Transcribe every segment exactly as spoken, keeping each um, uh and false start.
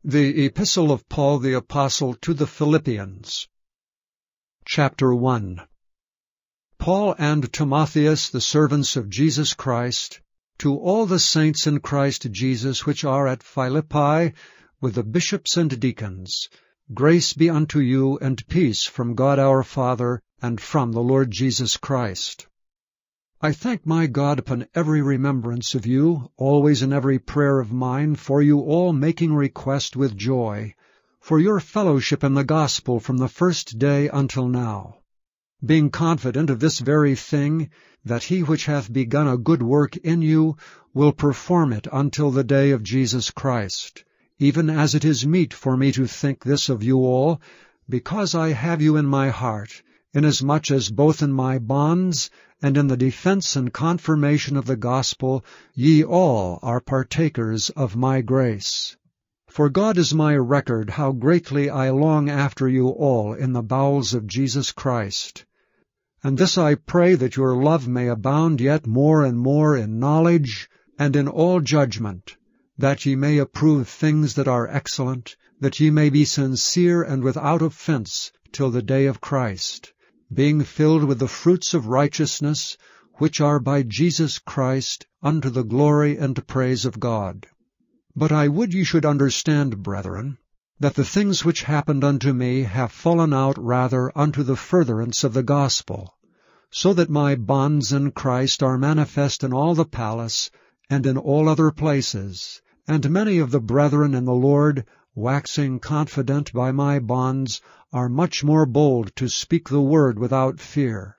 The Epistle of Paul the Apostle to the Philippians. Chapter one. Paul and Timotheus, the servants of Jesus Christ, to all the saints in Christ Jesus which are at Philippi, with the bishops and deacons, grace be unto you and peace from God our Father and from the Lord Jesus Christ. I thank my God upon every remembrance of you, always in every prayer of mine, for you all making request with joy, for your fellowship in the gospel from the first day until now, being confident of this very thing, that he which hath begun a good work in you will perform it until the day of Jesus Christ, even as it is meet for me to think this of you all, because I have you in my heart, inasmuch as both in my bonds and in the defense and confirmation of the gospel ye all are partakers of my grace. For God is my record how greatly I long after you all in the bowels of Jesus Christ. And this I pray, that your love may abound yet more and more in knowledge and in all judgment, that ye may approve things that are excellent, that ye may be sincere and without offense till the day of Christ, being filled with the fruits of righteousness, which are by Jesus Christ, unto the glory and praise of God. But I would ye should understand, brethren, that the things which happened unto me have fallen out rather unto the furtherance of the gospel, so that my bonds in Christ are manifest in all the palace and in all other places, and many of the brethren in the Lord, waxing confident by my bonds, are much more bold to speak the word without fear.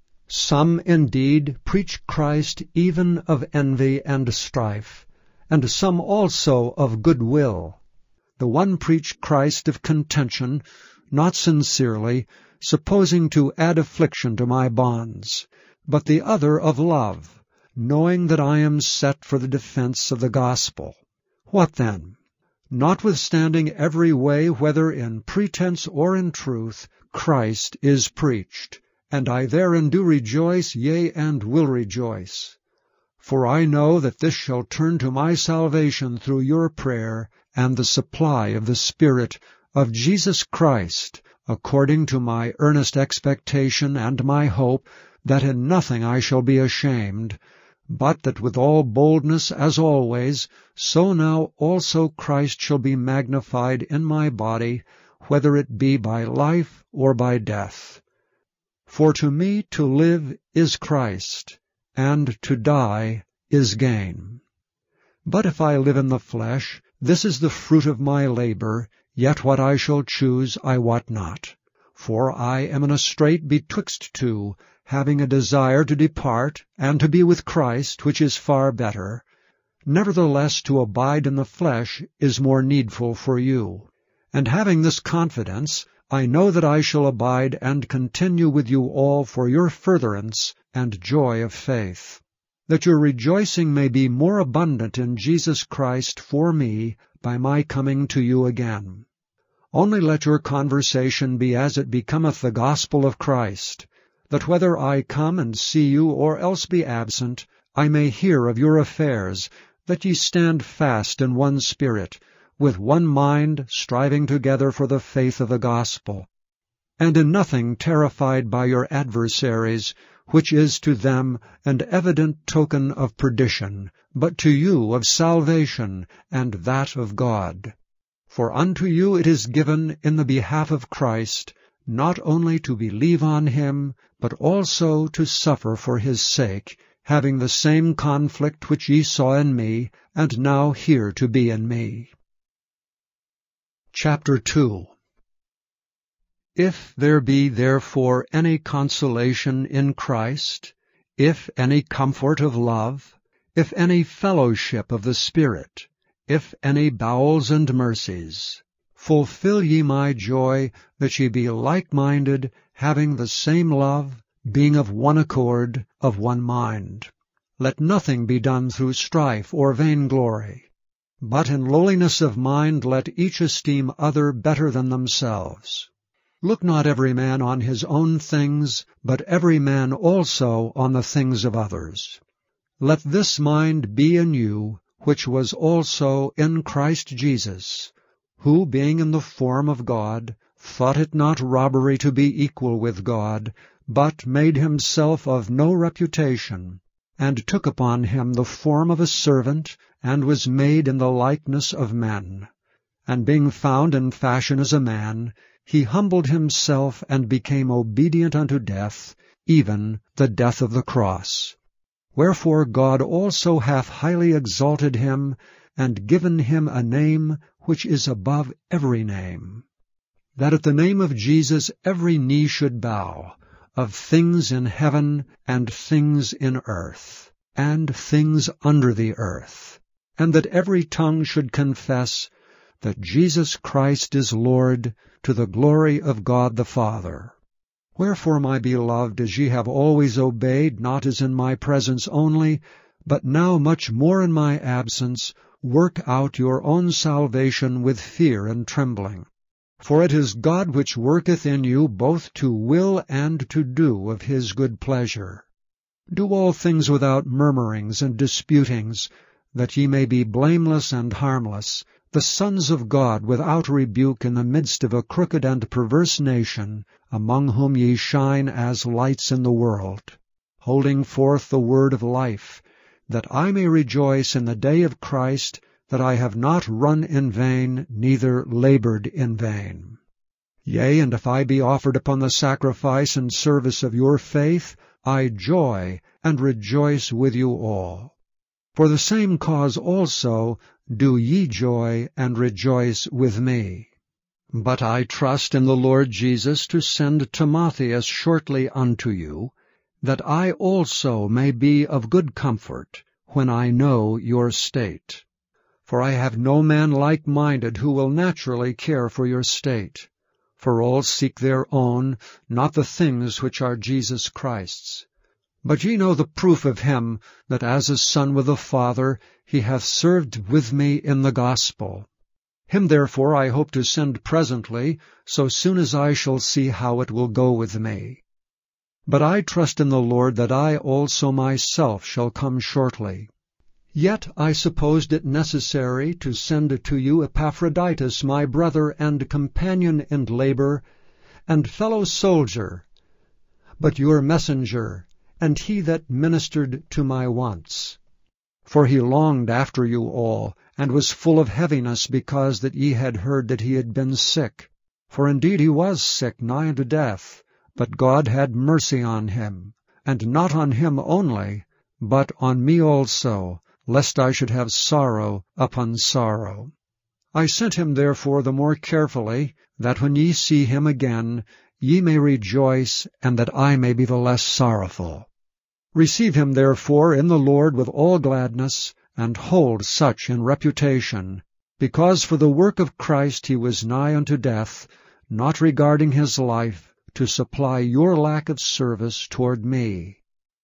Some indeed preach Christ even of envy and strife, and some also of good will. The one preach Christ of contention, not sincerely, supposing to add affliction to my bonds, but the other of love, knowing that I am set for the defense of the gospel. What then? Notwithstanding every way, whether in pretense or in truth, Christ is preached, and I therein do rejoice, yea, and will rejoice. For I know that this shall turn to my salvation through your prayer and the supply of the Spirit of Jesus Christ, according to my earnest expectation and my hope, that in nothing I shall be ashamed, but that with all boldness as always, so now also Christ shall be magnified in my body, whether it be by life or by death. For to me to live is Christ, and to die is gain. But if I live in the flesh, this is the fruit of my labor, yet what I shall choose I wot not. For I am in a strait betwixt two, having a desire to depart, and to be with Christ, which is far better. Nevertheless, to abide in the flesh is more needful for you. And having this confidence, I know that I shall abide and continue with you all for your furtherance and joy of faith, that your rejoicing may be more abundant in Jesus Christ for me by my coming to you again. Only let your conversation be as it becometh the gospel of Christ, that whether I come and see you or else be absent, I may hear of your affairs, that ye stand fast in one spirit, with one mind, striving together for the faith of the gospel, and in nothing terrified by your adversaries, which is to them an evident token of perdition, but to you of salvation, and that of God. For unto you it is given in the behalf of Christ, not only to believe on him, but also to suffer for his sake, having the same conflict which ye saw in me, and now hear to be in me. Chapter two. If there be therefore any consolation in Christ, if any comfort of love, if any fellowship of the Spirit, if any bowels and mercies, fulfill ye my joy, that ye be like-minded, having the same love, being of one accord, of one mind. Let nothing be done through strife or vainglory, but in lowliness of mind let each esteem other better than themselves. Look not every man on his own things, but every man also on the things of others. Let this mind be in you, which was also in Christ Jesus, who, being in the form of God, thought it not robbery to be equal with God, but made himself of no reputation, and took upon him the form of a servant, and was made in the likeness of men. And being found in fashion as a man, he humbled himself, and became obedient unto death, even the death of the cross. Wherefore God also hath highly exalted him, and given him a name which is above every name, that at the name of Jesus every knee should bow, of things in heaven, and things in earth, and things under the earth, and that every tongue should confess that Jesus Christ is Lord, to the glory of God the Father. Wherefore, my beloved, as ye have always obeyed, not as in my presence only, but now much more in my absence, work out your own salvation with fear and trembling. For it is God which worketh in you both to will and to do of his good pleasure. Do all things without murmurings and disputings, that ye may be blameless and harmless, the sons of God without rebuke in the midst of a crooked and perverse nation, among whom ye shine as lights in the world, holding forth the word of life, that I may rejoice in the day of Christ, that I have not run in vain, neither labored in vain. Yea, and if I be offered upon the sacrifice and service of your faith, I joy and rejoice with you all. For the same cause also do ye joy and rejoice with me. But I trust in the Lord Jesus to send Timotheus shortly unto you, that I also may be of good comfort when I know your state. For I have no man like-minded who will naturally care for your state. For all seek their own, not the things which are Jesus Christ's. But ye know the proof of him, that as a son with the Father, he hath served with me in the gospel. Him therefore I hope to send presently, so soon as I shall see how it will go with me. But I trust in the Lord that I also myself shall come shortly. Yet I supposed it necessary to send to you Epaphroditus, my brother and companion in labor, and fellow soldier, but your messenger, and he that ministered to my wants. For he longed after you all, and was full of heaviness, because that ye had heard that he had been sick. For indeed he was sick nigh unto death, but God had mercy on him, and not on him only, but on me also, lest I should have sorrow upon sorrow. I sent him therefore the more carefully, that when ye see him again, ye may rejoice, and that I may be the less sorrowful. Receive him therefore in the Lord with all gladness, and hold such in reputation, because for the work of Christ he was nigh unto death, not regarding his life, to supply your lack of service toward me.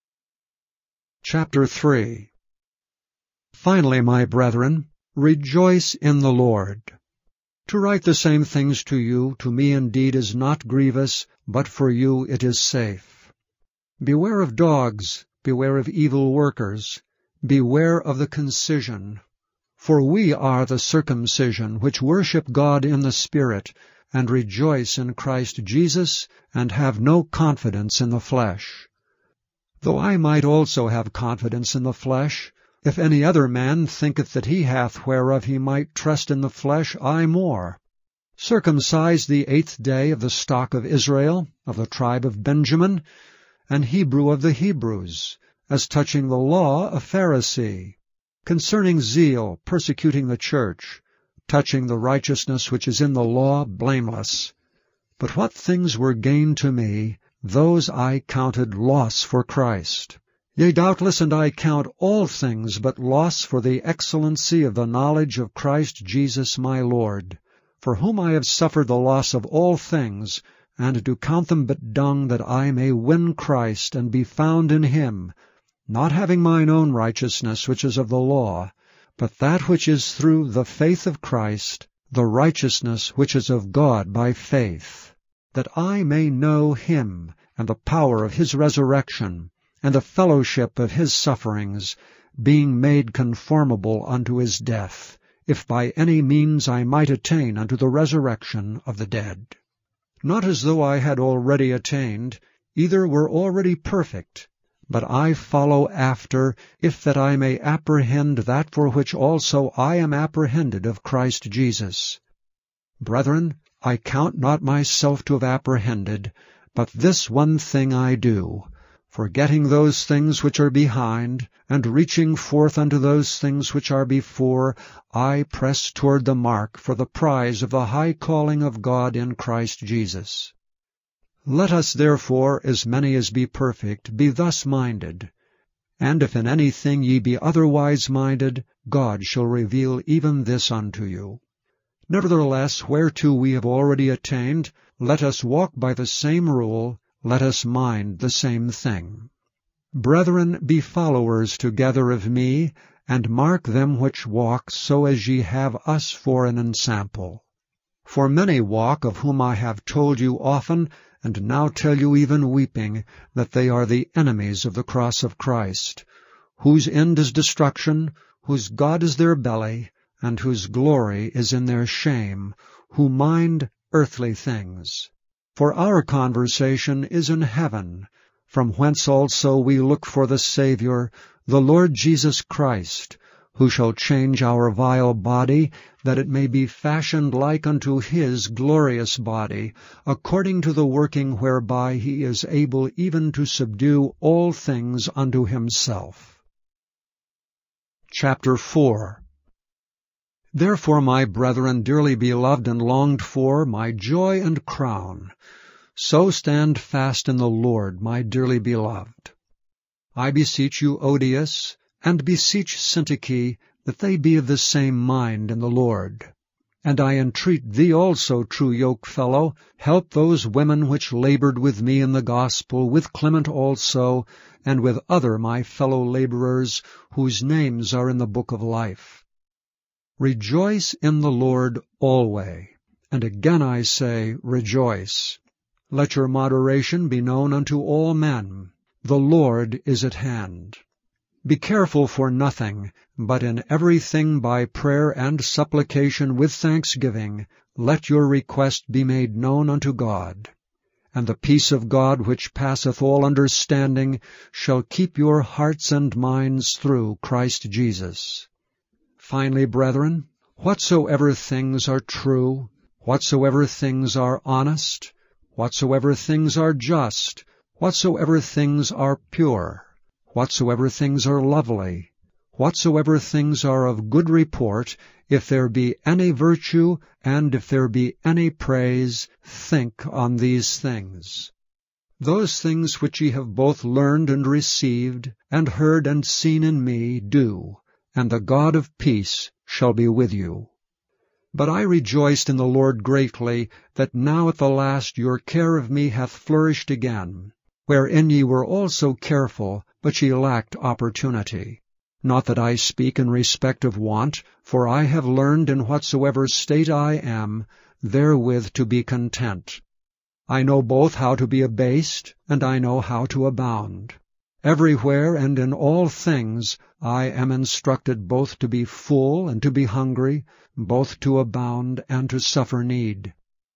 Chapter three. Finally, my brethren, rejoice in the Lord. To write the same things to you, to me indeed is not grievous, but for you it is safe. Beware of dogs, beware of evil workers, beware of the concision. For we are the circumcision, which worship God in the Spirit, and rejoice in Christ Jesus, and have no confidence in the flesh. Though I might also have confidence in the flesh, if any other man thinketh that he hath whereof he might trust in the flesh, I more. Circumcised the eighth day of the stock of Israel, of the tribe of Benjamin, and Hebrew of the Hebrews, as touching the law a Pharisee, concerning zeal persecuting the church, touching the righteousness which is in the law blameless. But what things were gain to me, those I counted loss for Christ. Yea, doubtless, and I count all things but loss for the excellency of the knowledge of Christ Jesus my Lord, for whom I have suffered the loss of all things, and do count them but dung, that I may win Christ, and be found in him, not having mine own righteousness which is of the law, but that which is through the faith of Christ, the righteousness which is of God by faith, that I may know him, and the power of his resurrection, and the fellowship of his sufferings, being made conformable unto his death, if by any means I might attain unto the resurrection of the dead. Not as though I had already attained, either were already perfect, but I follow after, if that I may apprehend that for which also I am apprehended of Christ Jesus. Brethren, I count not myself to have apprehended, but this one thing I do, forgetting those things which are behind, and reaching forth unto those things which are before, I press toward the mark for the prize of the high calling of God in Christ Jesus. Let us therefore, as many as be perfect, be thus minded. And if in anything ye be otherwise minded, God shall reveal even this unto you. Nevertheless, whereto we have already attained, let us walk by the same rule, let us mind the same thing. Brethren, be followers together of me, and mark them which walk, so as ye have us for an ensample. For many walk, of whom I have told you often, and now tell you even weeping, that they are the enemies of the cross of Christ, whose end is destruction, whose God is their belly, and whose glory is in their shame, who mind earthly things. For our conversation is in heaven, from whence also we look for the Saviour, the Lord Jesus Christ, who shall change our vile body, that it may be fashioned like unto his glorious body, according to the working whereby he is able even to subdue all things unto himself. Chapter four. Therefore, my brethren, dearly beloved and longed for, my joy and crown, so stand fast in the Lord, my dearly beloved. I beseech you, Odius, and beseech Syntyche, that they be of the same mind in the Lord. And I entreat thee also, true yokefellow, help those women which labored with me in the gospel, with Clement also, and with other my fellow laborers, whose names are in the book of life. Rejoice in the Lord alway, and again I say, rejoice. Let your moderation be known unto all men. The Lord is at hand. Be careful for nothing, but in everything by prayer and supplication with thanksgiving, let your request be made known unto God. And the peace of God, which passeth all understanding, shall keep your hearts and minds through Christ Jesus. Finally, brethren, whatsoever things are true, whatsoever things are honest, whatsoever things are just, whatsoever things are pure, whatsoever things are lovely, whatsoever things are of good report, if there be any virtue, and if there be any praise, think on these things. Those things which ye have both learned and received, and heard and seen in me, do, and the God of peace shall be with you. But I rejoiced in the Lord greatly, that now at the last your care of me hath flourished again, wherein ye were also careful, but ye lacked opportunity. Not that I speak in respect of want, for I have learned in whatsoever state I am, therewith to be content. I know both how to be abased, and I know how to abound. Everywhere and in all things I am instructed both to be full and to be hungry, both to abound and to suffer need.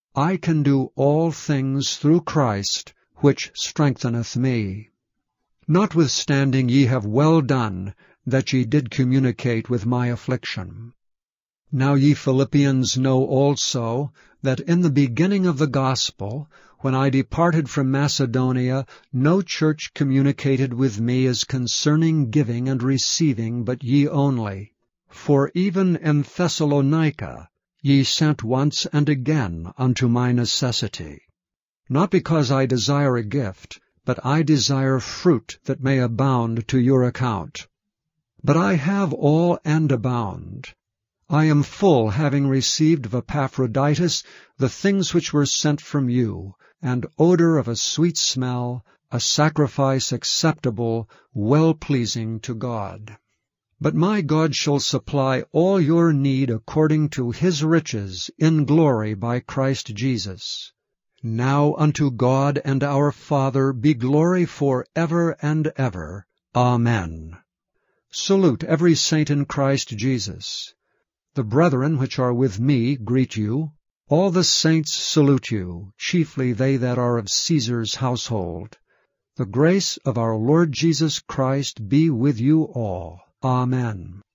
I can do all things through Christ, which strengtheneth me. Notwithstanding ye have well done, that ye did communicate with my affliction. Now ye Philippians know also, that in the beginning of the gospel, when I departed from Macedonia, no church communicated with me as concerning giving and receiving, but ye only. For even in Thessalonica ye sent once and again unto my necessity. Not because I desire a gift, but I desire fruit that may abound to your account. But I have all and abound. I am full, having received of Epaphroditus the things which were sent from you, and odor of a sweet smell, a sacrifice acceptable, well-pleasing to God. But my God shall supply all your need according to his riches in glory by Christ Jesus. Now unto God and our Father be glory for ever and ever. Amen. Salute every saint in Christ Jesus. The brethren which are with me greet you. All the saints salute you, chiefly they that are of Caesar's household. The grace of our Lord Jesus Christ be with you all. Amen.